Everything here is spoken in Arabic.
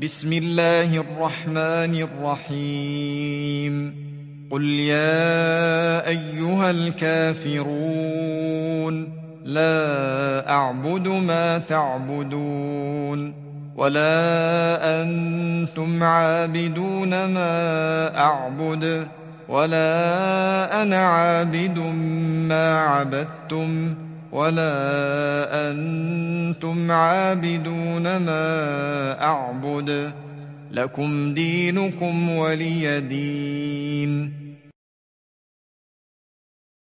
بسم الله الرحمن الرحيم قل يا أيها الكافرون لا أعبد ما تعبدون ولا أنتم عابدون ما أعبد ولا أنا عابد ما عبدتم ولا أنتم عابدون ما أعبد لكم دينكم ولي دين.